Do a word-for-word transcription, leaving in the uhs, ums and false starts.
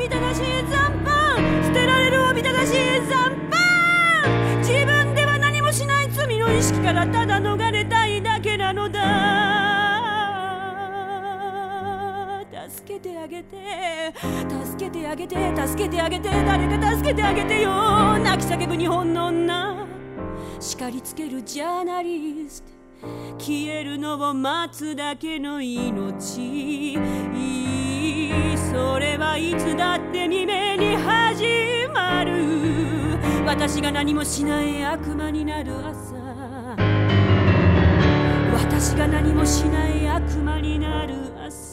びただしい残飯、捨てられるおびただしい残飯。自分では何もしない罪の意識からただ逃れたいだけなのだ。助けてあげて、助けてあげて、助けてあげて、誰か助けてあげてよ。泣き叫ぶ日本の女、叱りつけるジャーナリスト、消えるのを待つだけの命。それはいつだって未明に始まる。私が何もしない悪魔になる朝、私が何もしない悪魔になる朝。